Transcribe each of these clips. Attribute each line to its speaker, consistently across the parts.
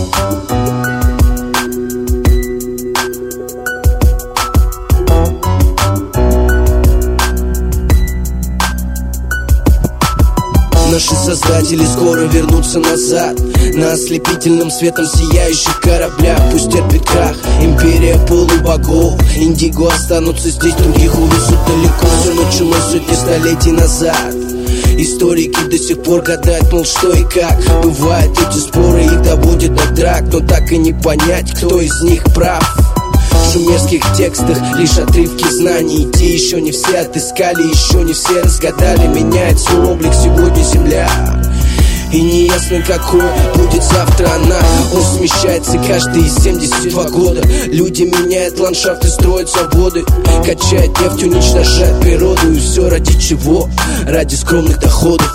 Speaker 1: Наши создатели скоро вернутся назад на ослепительном светом сияющих кораблях. Пусть терпит крах империя полубогов. Индиго останутся здесь, других увезут далеко. Все началось сотни столетий назад. Историки до сих пор гадают, мол, что и как. Бывают эти споры, их доводят до драк, но так и не понять, кто из них прав. В шумерских текстах лишь отрывки знаний. Те еще не все отыскали, еще не все разгадали. Меняет свой облик сегодня земля, и неясно, какой будет завтра она. Он смещается каждые 72 года. Люди меняют ландшафты, строят заводы, качают нефть, уничтожают природу. И все ради чего? Ради скромных доходов.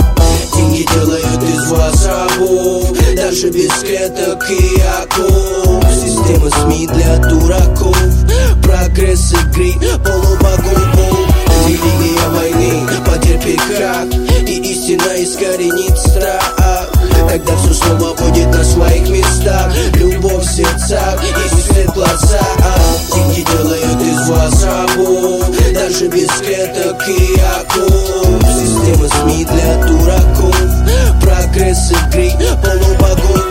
Speaker 1: Деньги делают из вас рабов, даже без клеток и оков. Система СМИ для дураков, прогресс игры полубогов. Религия войны потерпит крах, и истина искоренит страх. Тогда все снова будет на своих местах. Любовь в сердцах и свет в глазах. Деньги делают из вас рабов, даже без клеток и оков. Система СМИ для дураков, прогресс игры полубогов.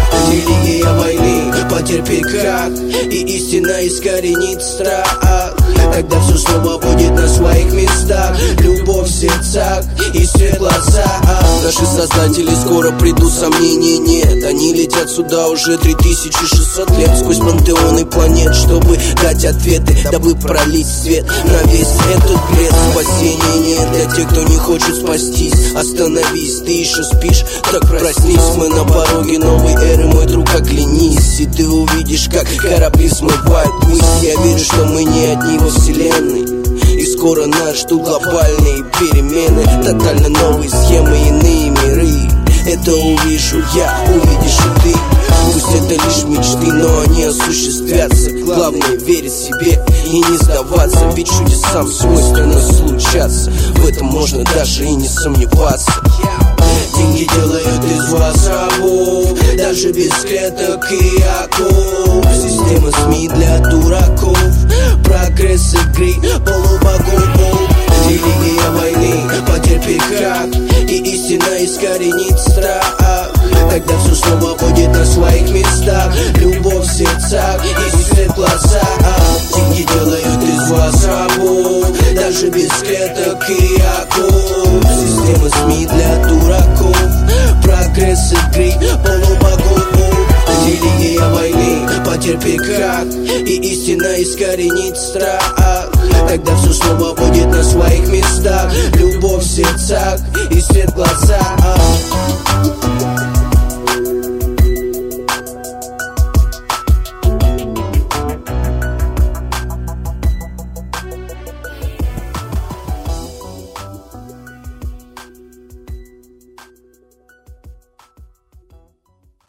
Speaker 1: Религия войны потерпит крах, и истина искоренит страх. Тогда все снова будет на своих местах. Любовь в сердцах и свет в глазах. Наши создатели скоро придут, сомнений нет. Они летят сюда уже 3600 лет, сквозь пантеоны планет, чтобы дать ответы, дабы пролить свет на весь этот бред. Спасения нет для тех, кто не хочет спастись. Остановись, ты еще спишь, так проснись. Мы на пороге новой эры, мой друг, оглянись, и ты увидишь, как корабли смывают ввысь. Я верю, что мы не одни во вселенной, и скоро нас ждут глобальные перемены. Тотально новые схемы, иные миры. Это увижу я, увидишь и ты. Пусть это лишь мечты, но они осуществятся. Главное верить себе и не сдаваться, ведь чудесам свойственно случаться. В этом можно даже и не сомневаться. Деньги делают из вас рабов, даже без клеток и оков. Система СМИ для дураков, прогресс игры полубогов. Религия войны потерпит крах, и истина искоренит страх. Тогда все снова будет на своих местах. Любовь в сердцах и свет в глазах. Деньги делают из вас рабов, даже без клеток и оков. Система СМИ для дураков, прогресс игры полубогов. Религия войны потерпит крах, и истина искоренит страх. Тогда